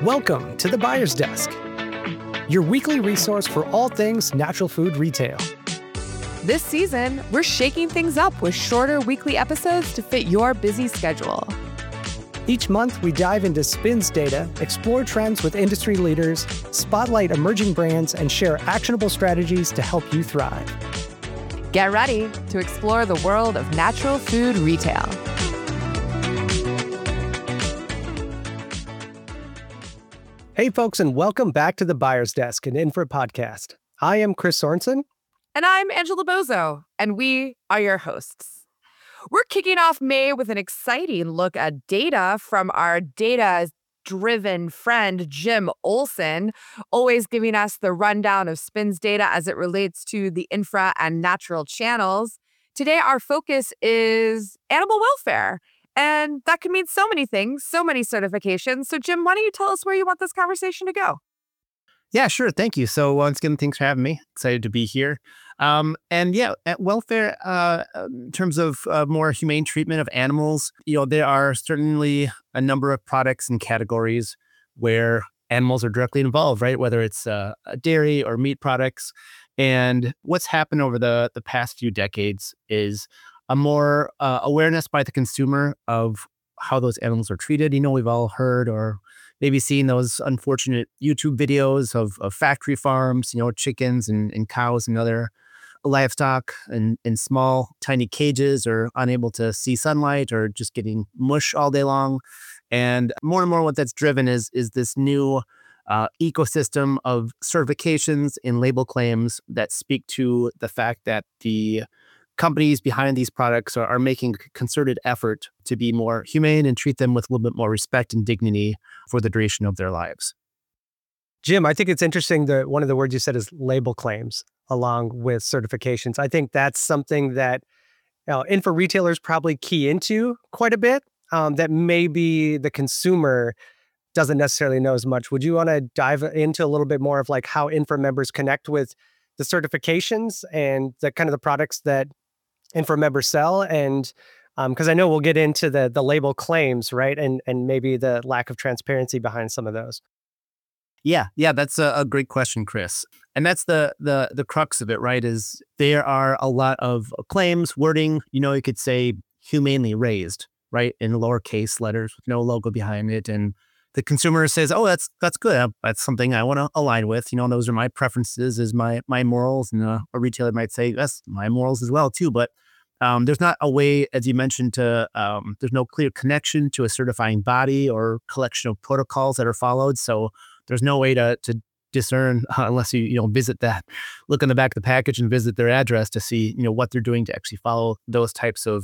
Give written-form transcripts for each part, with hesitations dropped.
Welcome to the Buyer's Desk, your weekly resource for all things natural food retail. This season, we're shaking things up with shorter weekly episodes to fit your busy schedule. Each month, we dive into SPINS data, explore trends with industry leaders, spotlight emerging brands, and share actionable strategies to help you thrive. Get ready to explore the world of natural food retail. Hey, folks, and welcome back to the Buyer's Desk, an Infra podcast. I am Chris Sorensen. And I'm Angela Bozo, and we are your hosts. We're kicking off May with an exciting look at data from our data-driven friend, Jim Olson, always giving us the rundown of SPINS data as it relates to the infra and natural channels. Today, our focus is animal welfare. And that can mean so many things, so many certifications. So, Jim, why don't you tell us where you want this conversation to go? Yeah, sure. Thank you. So once again, thanks for having me. Excited to be here. At welfare, in terms of more humane treatment of animals, there are certainly a number of products and categories where animals are directly involved, right? Whether it's dairy or meat products. And what's happened over the past few decades is a more awareness by the consumer of how those animals are treated. We've all heard or maybe seen those unfortunate YouTube videos of factory farms, chickens and cows and other livestock in small, tiny cages or unable to see sunlight or just getting mush all day long. And more what that's driven is this new ecosystem of certifications and label claims that speak to the fact that the companies behind these products are making a concerted effort to be more humane and treat them with a little bit more respect and dignity for the duration of their lives. Jim, I think it's interesting that one of the words you said is label claims along with certifications. I think that's something that info retailers probably key into quite a bit that maybe the consumer doesn't necessarily know as much. Would you want to dive into a little bit more of like how infra members connect with the certifications and the kind of the products that infra members sell? And because I know we'll get into the label claims, right? And maybe the lack of transparency behind some of those. Yeah, that's a great question, Chris. And that's the crux of it, right? Is there are a lot of claims, wording, you could say humanely raised, right? In lowercase letters with no logo behind it. And the consumer says, oh, that's good. That's something I want to align with. Those are my preferences, is my morals. And a retailer might say, that's my morals as well, too. But there's not a way, as you mentioned, there's no clear connection to a certifying body or collection of protocols that are followed. So there's no way to discern unless you visit that, look on the back of the package and visit their address to see what they're doing to actually follow those types of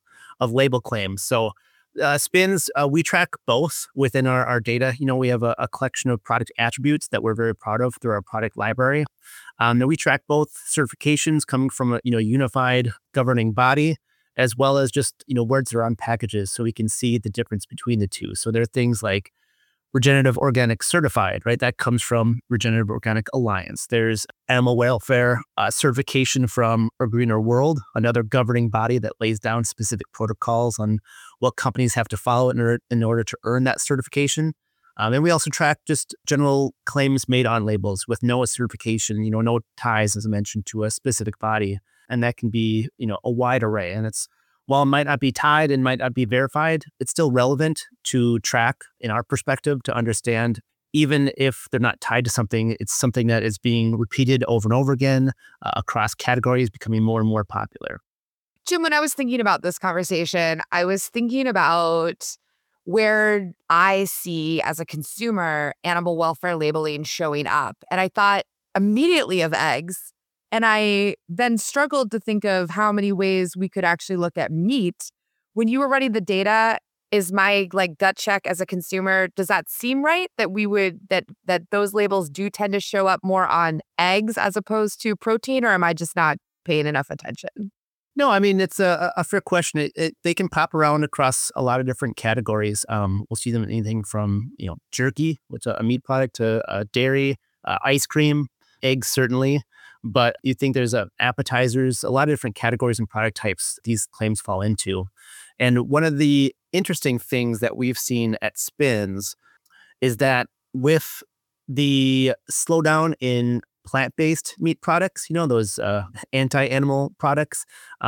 label claims. So SPINS, we track both within our data. We have a collection of product attributes that we're very proud of through our product library. Then we track both certifications coming from a unified governing body, as well as just words that are on packages, so we can see the difference between the two. So there are things like Regenerative Organic Certified, right? That comes from Regenerative Organic Alliance. There's animal welfare certification from A Greener World, another governing body that lays down specific protocols on what companies have to follow in order to earn that certification. And we also track just general claims made on labels with no certification, no ties, as I mentioned, to a specific body. And that can be, a wide array. And while it might not be tied and might not be verified, it's still relevant to track in our perspective to understand, even if they're not tied to something, it's something that is being repeated over and over again across categories, becoming more and more popular. Jim, when I was thinking about this conversation, I was thinking about where I see as a consumer animal welfare labeling showing up. And I thought immediately of eggs. And I then struggled to think of how many ways we could actually look at meat. When you were running the data, is my gut check as a consumer, does that seem right that we would that those labels do tend to show up more on eggs as opposed to protein, or am I just not paying enough attention? No, I mean, it's a fair question. They can pop around across a lot of different categories. We'll see them in anything from, jerky, which is a meat product, to dairy, ice cream, eggs, certainly. But you think there's appetizers, a lot of different categories and product types these claims fall into. And one of the interesting things that we've seen at SPINS is that with the slowdown in plant-based meat products, those anti-animal products,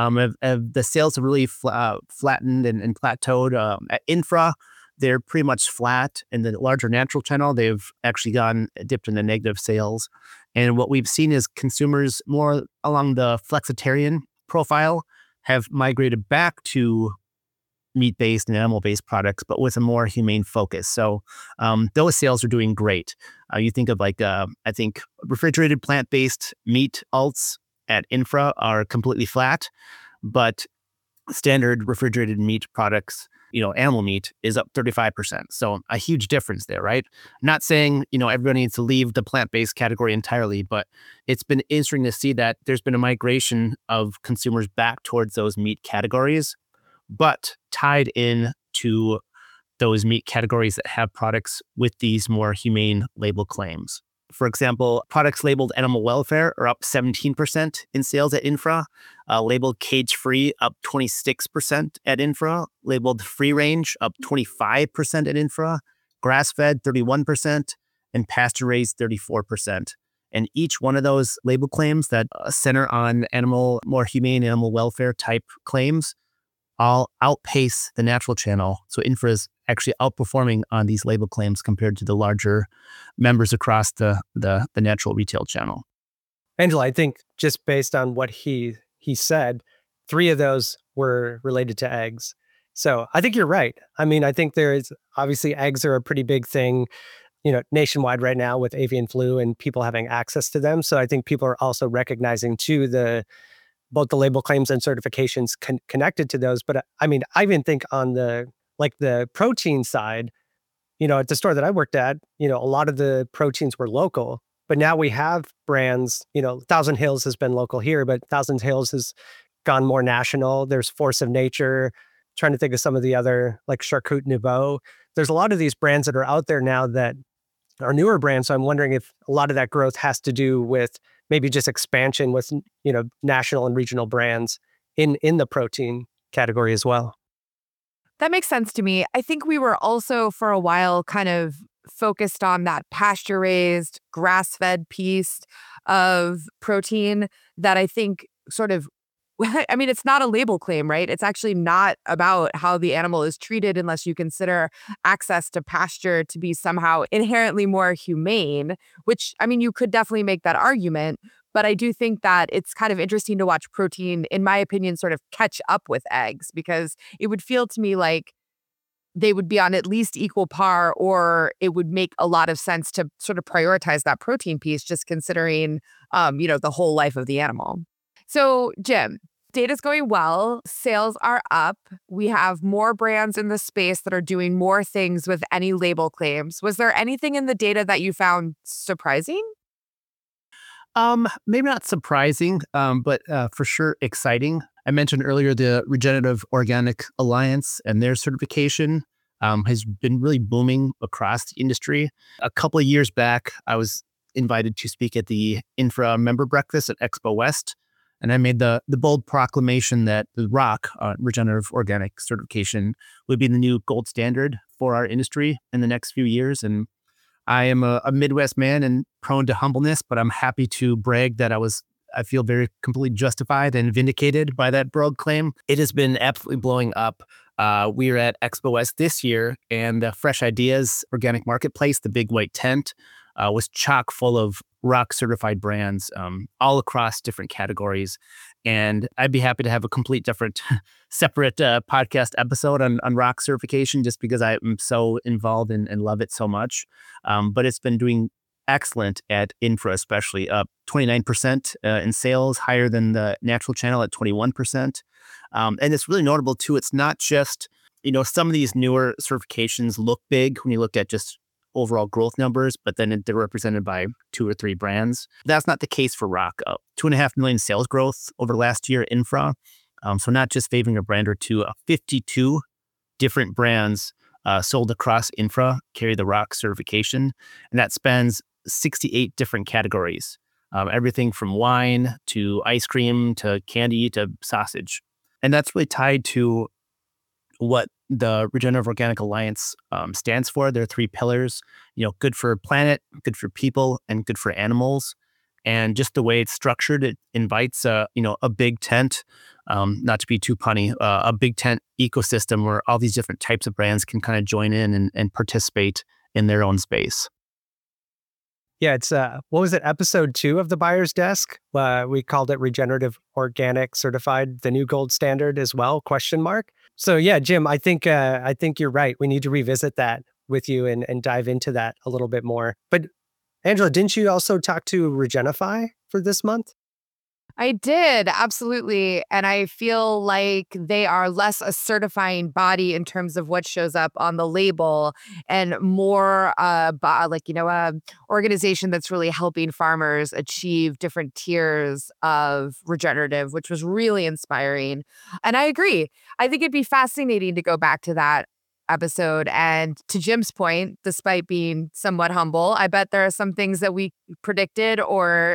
the sales have really flattened and plateaued. At Infra, they're pretty much flat. In the larger natural channel, they've actually dipped into negative sales. And what we've seen is consumers more along the flexitarian profile have migrated back to meat-based and animal-based products, but with a more humane focus. So those sales are doing great. You think of I think refrigerated plant-based meat alts at Infra are completely flat, but standard refrigerated meat products, animal meat is up 35%. So a huge difference there, right? Not saying, everybody needs to leave the plant-based category entirely, but it's been interesting to see that there's been a migration of consumers back towards those meat categories, but tied in to those meat categories that have products with these more humane label claims. For example, products labeled animal welfare are up 17% in sales at Infra, labeled cage-free up 26% at Infra, labeled free-range up 25% at Infra, grass-fed 31%, and pasture-raised 34%. And each one of those label claims that center on more humane animal welfare type claims all outpace the natural channel. So Infra is actually outperforming on these label claims compared to the larger members across the natural retail channel. Angela, I think just based on what he said, 3 of those were related to eggs. So I think you're right. I mean, I think there is obviously eggs are a pretty big thing, nationwide right now with avian flu and people having access to them. So I think people are also recognizing too both the label claims and certifications connected to those. But I mean, I even think on the protein side, at the store that I worked at, a lot of the proteins were local, but now we have brands, Thousand Hills has been local here, but Thousand Hills has gone more national. There's Force of Nature, trying to think of some of the other like Charcuterie Nouveau. There's a lot of these brands that are out there now that are newer brands. So I'm wondering if a lot of that growth has to do with maybe just expansion with, national and regional brands in the protein category as well. That makes sense to me. I think we were also for a while kind of focused on that pasture-raised, grass-fed piece of protein that I think sort of, I mean, it's not a label claim, right? It's actually not about how the animal is treated unless you consider access to pasture to be somehow inherently more humane, which, I mean, you could definitely make that argument. But I do think that it's kind of interesting to watch protein, in my opinion, sort of catch up with eggs, because it would feel to me like they would be on at least equal par, or it would make a lot of sense to sort of prioritize that protein piece, just considering, the whole life of the animal. So, Jim, data's going well. Sales are up. We have more brands in the space that are doing more things with any label claims. Was there anything in the data that you found surprising? Maybe not surprising, but for sure exciting. I mentioned earlier the Regenerative Organic Alliance and their certification has been really booming across the industry. A couple of years back, I was invited to speak at the Infra member breakfast at Expo West, and I made the bold proclamation that the ROC, Regenerative Organic Certification, would be the new gold standard for our industry in the next few years. And I am a Midwest man and prone to humbleness, but I'm happy to brag that I feel very completely justified and vindicated by that broad claim. It has been absolutely blowing up. We are at Expo West this year, and the Fresh Ideas Organic Marketplace, the big white tent, was chock full of ROC certified brands all across different categories. And I'd be happy to have a complete separate podcast episode on ROC certification, just because I'm so involved and love it so much. But it's been doing excellent at Infra, especially up 29% in sales, higher than the natural channel at 21%. And it's really notable too. It's not just, some of these newer certifications look big when you look at just overall growth numbers, but then they're represented by 2 or 3 brands. That's not the case for ROC. 2.5 million sales growth over last year, Infra. So not just favoring a brand or two, 52 different brands sold across Infra carry the ROC certification, and that spans 68 different categories. Everything from wine to ice cream to candy to sausage. And that's really tied to what the Regenerative Organic Alliance stands for. There are 3 pillars, good for planet, good for people, and good for animals. And just the way it's structured, it invites a big tent, not to be too punny, a big tent ecosystem where all these different types of brands can kind of join in and participate in their own space. Yeah, it's what was it, episode 2 of the Buyer's Desk? We called it Regenerative Organic Certified, the new gold standard as well, ? So yeah, Jim, I think you're right. We need to revisit that with you and dive into that a little bit more. But Angela, didn't you also talk to Regenify for this month? I did, absolutely. And I feel like they are less a certifying body in terms of what shows up on the label and more organization that's really helping farmers achieve different tiers of regenerative, which was really inspiring. And I agree. I think it'd be fascinating to go back to that episode. And to Jim's point, despite being somewhat humble, I bet there are some things that we predicted or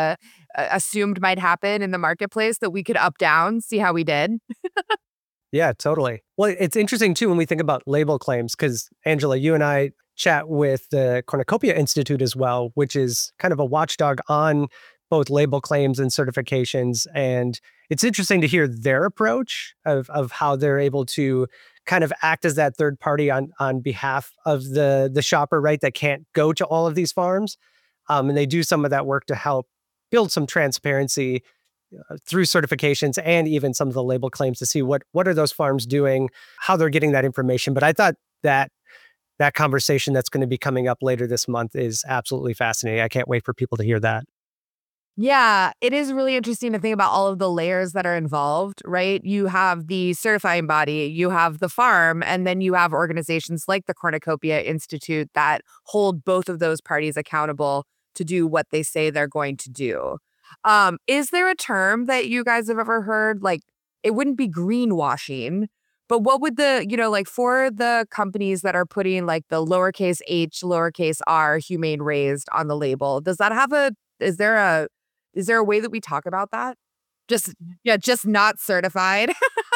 assumed might happen in the marketplace that we could up down, see how we did. Yeah, totally. Well, it's interesting too when we think about label claims, because Angela, you and I chat with the Cornucopia Institute as well, which is kind of a watchdog on both label claims and certifications. And it's interesting to hear their approach of how they're able to kind of act as that third party on behalf of the shopper, right, that can't go to all of these farms. And they do some of that work to help build some transparency through certifications and even some of the label claims to see what are those farms doing, how they're getting that information. But I thought that conversation that's going to be coming up later this month is absolutely fascinating. I can't wait for people to hear that. Yeah, it is really interesting to think about all of the layers that are involved, right? You have the certifying body, you have the farm, and then you have organizations like the Cornucopia Institute that hold both of those parties accountable to do what they say they're going to do. Is there a term that you guys have ever heard? Like, it wouldn't be greenwashing, but what would for the companies that are putting like the lowercase h, lowercase r, humane raised on the label, does that have is there a way that we talk about that? Just not certified.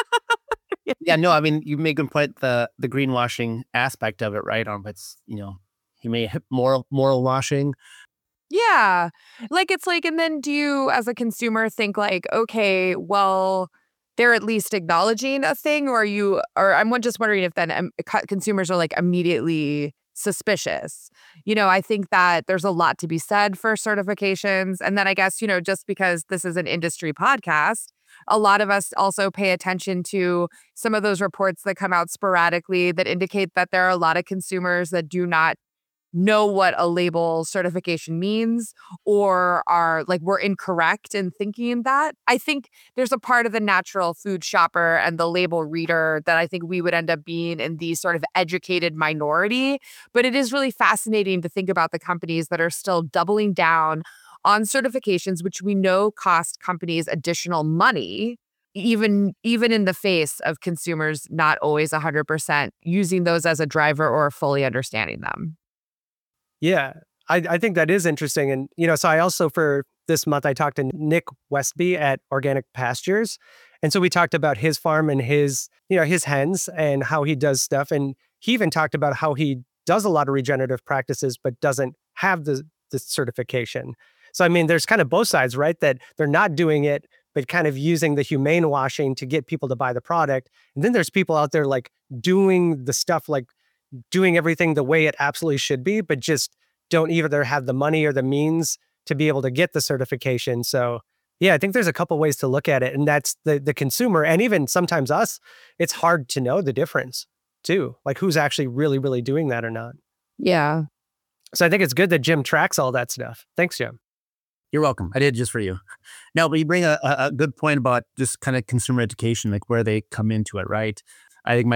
Yeah, no, I mean, you make a good point, the greenwashing aspect of it, right? It's, you may hit moral washing. Yeah. And then do you as a consumer think like, okay, well, they're at least acknowledging a thing, or I'm just wondering if then consumers are like immediately suspicious. I think that there's a lot to be said for certifications. And then I guess, just because this is an industry podcast, a lot of us also pay attention to some of those reports that come out sporadically that indicate that there are a lot of consumers that do not know what a label certification means or are like we're incorrect in thinking that. I think there's a part of the natural food shopper and the label reader that I think we would end up being in the sort of educated minority. But it is really fascinating to think about the companies that are still doubling down on certifications, which we know cost companies additional money, even in the face of consumers not always 100% using those as a driver or fully understanding them. Yeah, I think that is interesting. And, so I also, for this month, I talked to Nick Westby at Organic Pastures. And so we talked about his farm and his hens and how he does stuff. And he even talked about how he does a lot of regenerative practices, but doesn't have the certification. So, I mean, there's kind of both sides, right? That they're not doing it, but kind of using the humane washing to get people to buy the product. And then there's people out there like doing the stuff, like doing everything the way it absolutely should be, but just don't either have the money or the means to be able to get the certification. So yeah, I think there's a couple ways to look at it. And that's the consumer, and even sometimes us, it's hard to know the difference too. Like who's actually really, really doing that or not. Yeah. So I think it's good that Jim tracks all that stuff. Thanks, Jim. You're welcome. I did just for you. No, but you bring a good point about just kind of consumer education, like where they come into it, right? I think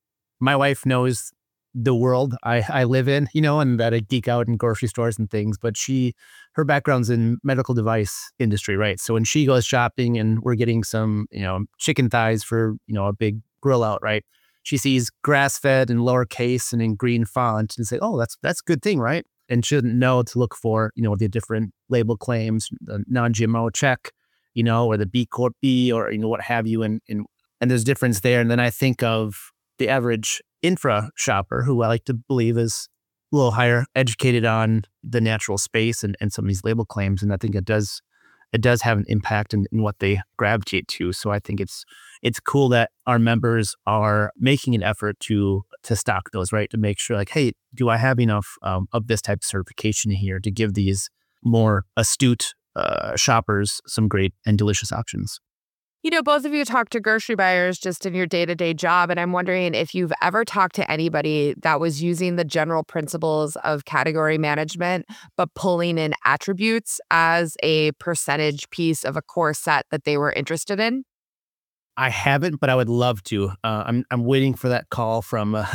my wife knows the world I live in, and that I geek out in grocery stores and things, but her background's in medical device industry, right? So when she goes shopping and we're getting some, chicken thighs for, a big grill out, right? She sees grass-fed in lowercase and in green font and say, oh, that's a good thing, right? And she doesn't know to look for, the different label claims, the non-GMO check, or the B Corp B or, what have you. And there's difference there. And then I think of the average infra shopper, who I like to believe is a little higher educated on the natural space and some of these label claims. And I think it does have an impact in what they gravitate to. So I think it's cool that our members are making an effort to stock those, right? To make sure like, hey, do I have enough of this type of certification here to give these more astute shoppers some great and delicious options? You know, both of you talk to grocery buyers just in your day-to-day job, and I'm wondering if you've ever talked to anybody that was using the general principles of category management, but pulling in attributes as a percentage piece of a core set that they were interested in. I haven't, but I would love to. I'm waiting for that call from an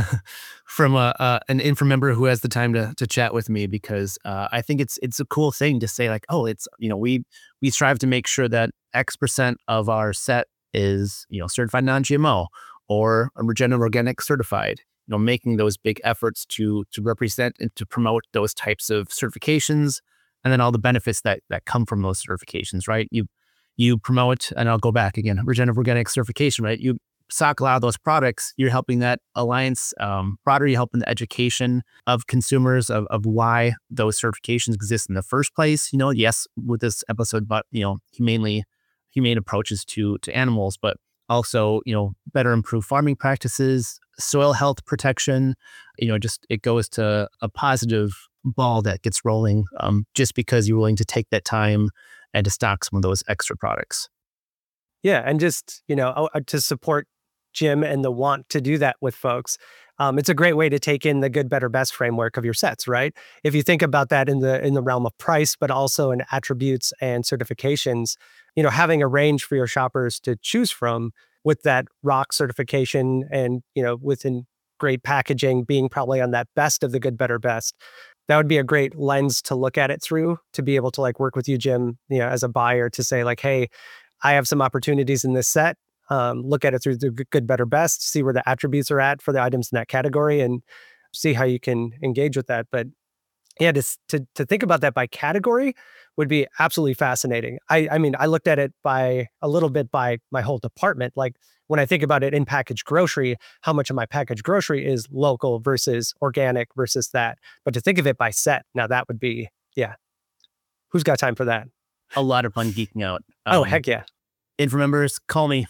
infra member who has the time to chat with me, because I think it's a cool thing to say like, oh, it's, you know, we strive to make sure that X% of our set is, you know, certified non-GMO or regenerative organic certified. You know, making those big efforts to represent and to promote those types of certifications, and then all the benefits that come from those certifications, right? You promote, and I'll go back again, regenerative organic certification, right? You stock a lot of those products, you're helping that alliance broader, you're helping the education of consumers of why those certifications exist in the first place. You know, yes, with this episode about, you know, humane approaches to animals, but also, you know, better improve farming practices, soil health protection. You know, just it goes to a positive ball that gets rolling just because you're willing to take that time and to stock some of those extra products. Yeah, and just, you know, to support Jim and the want to do that with folks, it's a great way to take in the good, better, best framework of your sets, right? If you think about that in the realm of price, but also in attributes and certifications, you know, having a range for your shoppers to choose from with that ROC certification and, you know, within great packaging being probably on that best of the good, better, best. That would be a great lens to look at it through, to be able to like work with you, Jim, you know, as a buyer to say like, hey, I have some opportunities in this set. Look at it through the good, better, best, see where the attributes are at for the items in that category and see how you can engage with that. But yeah, to think about that by category would be absolutely fascinating. I mean, I looked at it by a little bit by my whole department. Like when I think about it in packaged grocery, how much of my packaged grocery is local versus organic versus that. But to think of it by set, now that would be, yeah. Who's got time for that? A lot of fun geeking out. Oh, heck yeah. Infra members, call me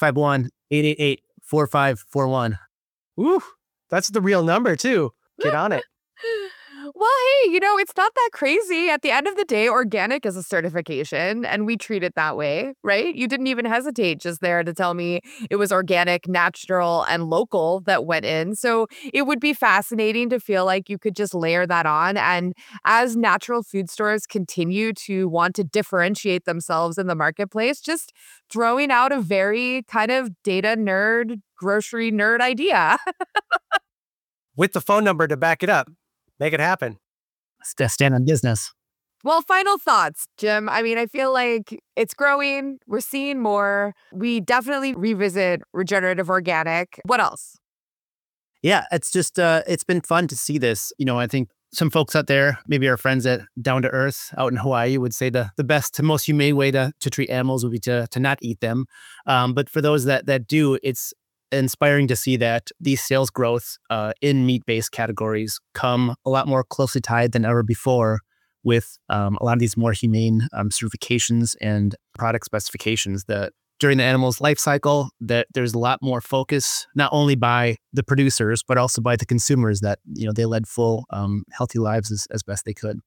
651-888-4541. Ooh, that's the real number too. Get on it. Well, hey, you know, it's not that crazy. At the end of the day, organic is a certification, and we treat it that way, right? You didn't even hesitate just there to tell me it was organic, natural, and local that went in. So it would be fascinating to feel like you could just layer that on. And as natural food stores continue to want to differentiate themselves in the marketplace, just throwing out a very kind of data nerd, grocery nerd idea. With the phone number to back it up. Make it happen. Stand on business. Well, final thoughts, Jim. I mean, I feel like it's growing. We're seeing more. We definitely revisit regenerative organic. What else? Yeah, it's just, it's been fun to see this. You know, I think some folks out there, maybe our friends at Down to Earth out in Hawaii, would say the best, most humane way to treat animals would be to not eat them. But for those that do, it's inspiring to see that these sales growth in meat-based categories come a lot more closely tied than ever before with a lot of these more humane certifications and product specifications that during the animal's life cycle, that there's a lot more focus, not only by the producers, but also by the consumers that, you know, they led full, healthy lives as best they could.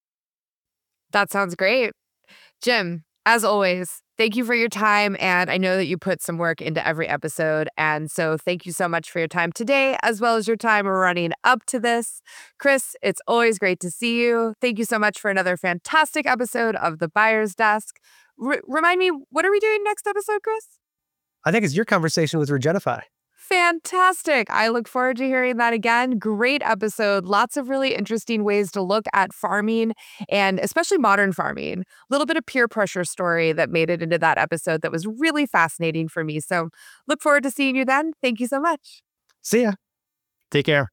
That sounds great. Jim, as always, thank you for your time. And I know that you put some work into every episode. And so thank you so much for your time today, as well as your time running up to this. Chris, it's always great to see you. Thank you so much for another fantastic episode of The Buyer's Desk. Remind me, what are we doing next episode, Chris? I think it's your conversation with Regenify. Fantastic. I look forward to hearing that again. Great episode. Lots of really interesting ways to look at farming and especially modern farming. A little bit of peer pressure story that made it into that episode that was really fascinating for me. So look forward to seeing you then. Thank you so much. See ya. Take care.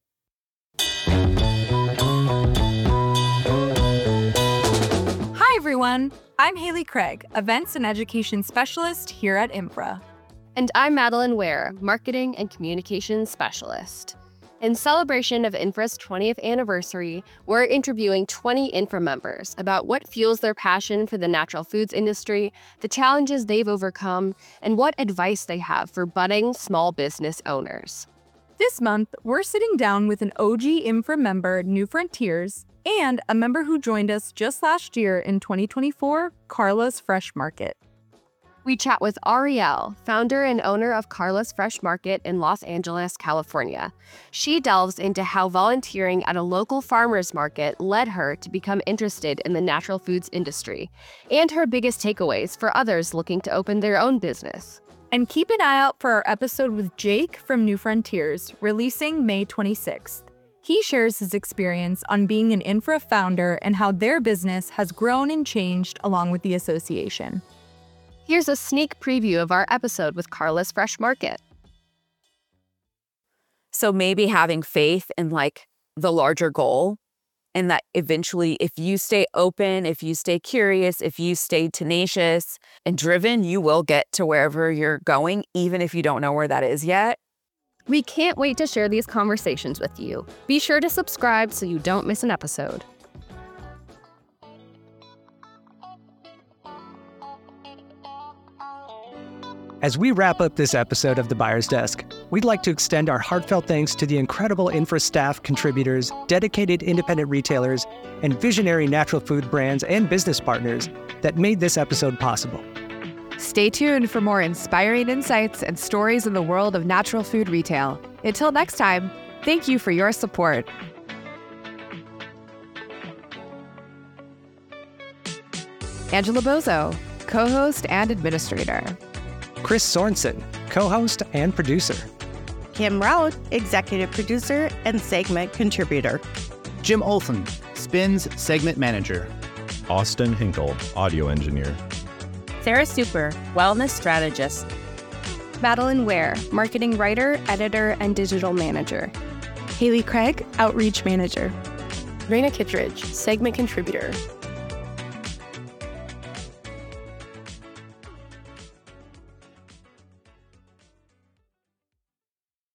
Hi, everyone. I'm Haley Craig, Events and Education Specialist here at Infra. And I'm Madeline Ware, Marketing and Communications Specialist. In celebration of Infra's 20th anniversary, we're interviewing 20 Infra members about what fuels their passion for the natural foods industry, the challenges they've overcome, and what advice they have for budding small business owners. This month, we're sitting down with an OG Infra member, New Frontiers, and a member who joined us just last year in 2024, Carla's Fresh Market. We chat with Arielle, founder and owner of Carla's Fresh Market in Los Angeles, California. She delves into how volunteering at a local farmers market led her to become interested in the natural foods industry, and her biggest takeaways for others looking to open their own business. And keep an eye out for our episode with Jake from New Frontiers, releasing May 26th. He shares his experience on being an Infra founder and how their business has grown and changed along with the association. Here's a sneak preview of our episode with Carla's Fresh Market. So maybe having faith in like the larger goal, and that eventually if you stay open, if you stay curious, if you stay tenacious and driven, you will get to wherever you're going, even if you don't know where that is yet. We can't wait to share these conversations with you. Be sure to subscribe so you don't miss an episode. As we wrap up this episode of The Buyer's Desk, we'd like to extend our heartfelt thanks to the incredible Infra staff, contributors, dedicated independent retailers, and visionary natural food brands and business partners that made this episode possible. Stay tuned for more inspiring insights and stories in the world of natural food retail. Until next time, thank you for your support. Angela Bozo, co-host and administrator. Chris Sorensen, co-host and producer. Kim Raut, executive producer and segment contributor. Jim Olson, Spins segment manager. Austin Hinkle, audio engineer. Sarah Super, wellness strategist. Madeline Ware, marketing writer, editor, and digital manager. Haley Craig, outreach manager. Raina Kittredge, segment contributor.